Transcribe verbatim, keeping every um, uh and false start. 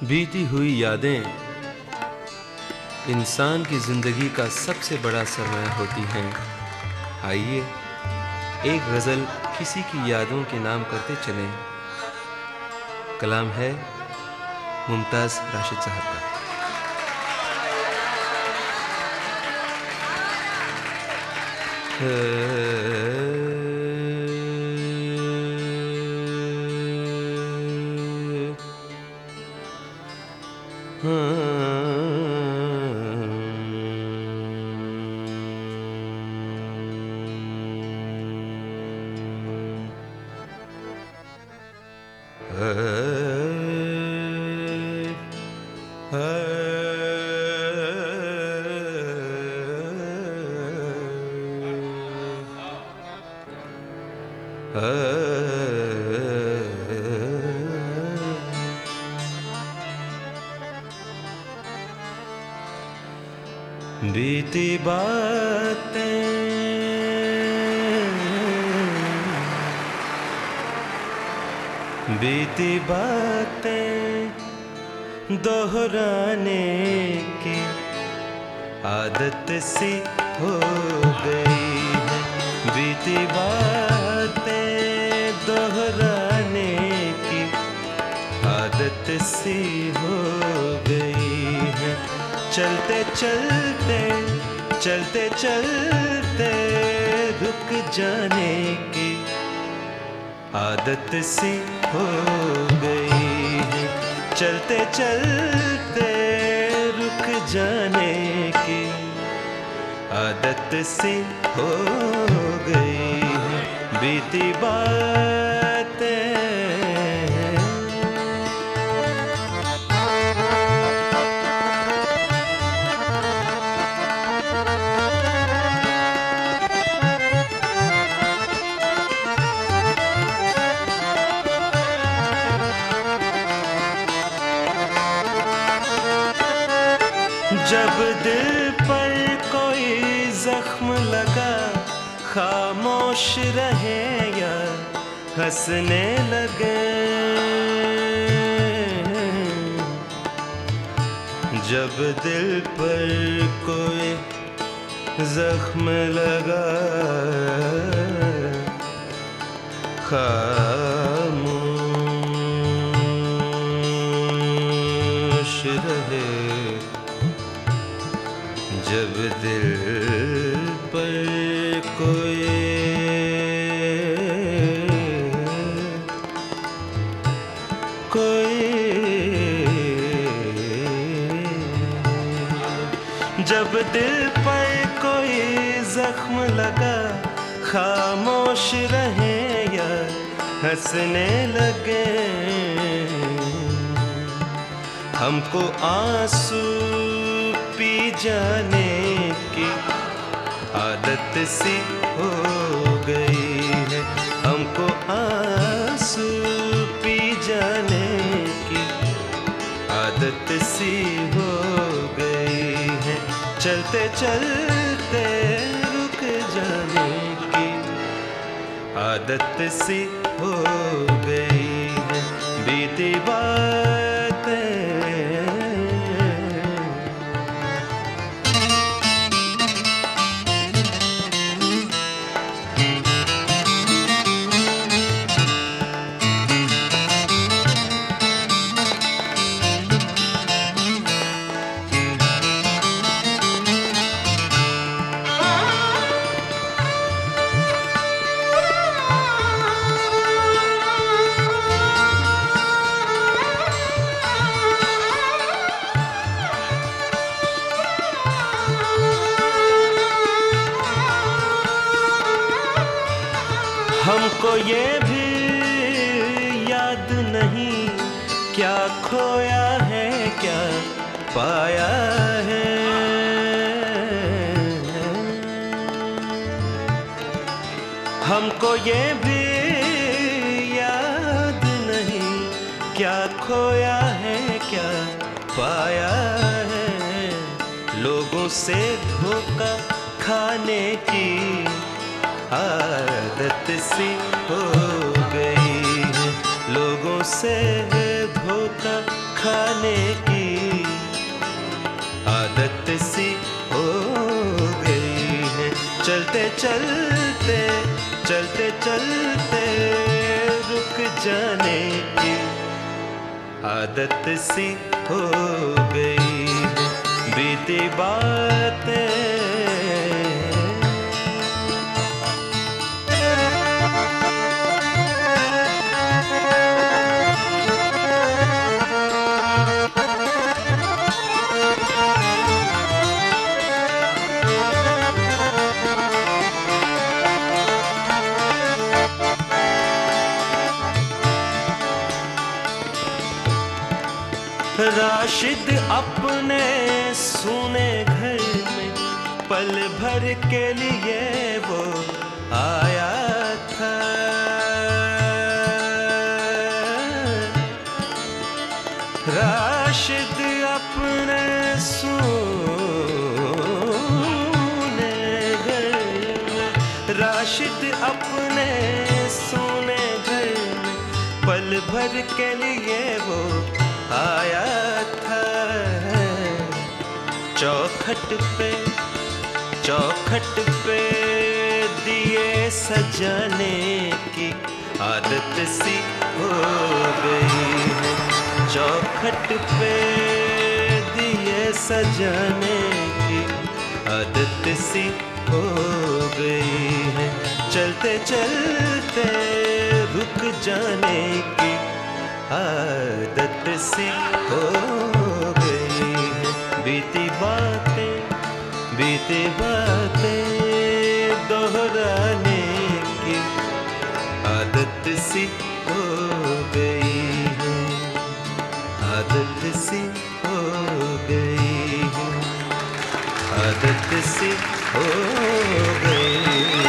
बीती हुई यादें इंसान की ज़िंदगी का सबसे बड़ा सरमाया होती हैं। आइए एक गज़ल किसी की यादों के नाम करते चलें। कलाम है मुमताज़ राशिद साहब का। बीती बातें बीती बातें दोहराने की आदत सी हो गई है। बीती बातें दोहराने की आदत सी हो गई है। चलते चलते चलते चलते रुक जाने की आदत सी हो गई है। चलते चलते रुक जाने की आदत सी हो गई है। बीती बातें जब दिल पर कोई जख्म लगा, खामोश रहे या हंसने लगे। जब दिल पर कोई जख्म लगा, खामोश रहे। जब दिल पर कोई कोई जब दिल पर कोई जख्म लगा, खामोश रहे या हंसने लगे। हमको आंसू पी जाने की आदत सी हो गई है। हमको आंसू पी जाने की आदत सी हो गई है। चलते चलते रुक जाने की आदत सी हो गई है। बीती बातें हमको ये भी याद नहीं, क्या खोया है क्या पाया है। हमको ये भी याद नहीं, क्या खोया है क्या पाया है। लोगों से धोखा खाने की आदत सी हो गई है। लोगों से धोखा खाने की आदत सी हो गई है। चलते चलते चलते चलते रुक जाने की आदत सी हो गई है। बीती बातें राशिद अपने सूने घर में पल भर के लिए वो आया था। राशिद अपने सूने घर में राशिद अपने सूने घर में पल भर के लिए वो आया था। चौखट पे चौखट पे दिए सजाने की आदत सी हो गई है। चौखट पे दिए सजाने की आदत सी हो गई है। चलते चलते रुक जाने की आदत सी हो गई है। बीती बातें बीती बातें दोहराने की आदत सी हो गई है। आदत सी हो गई है। आदत सी हो गई।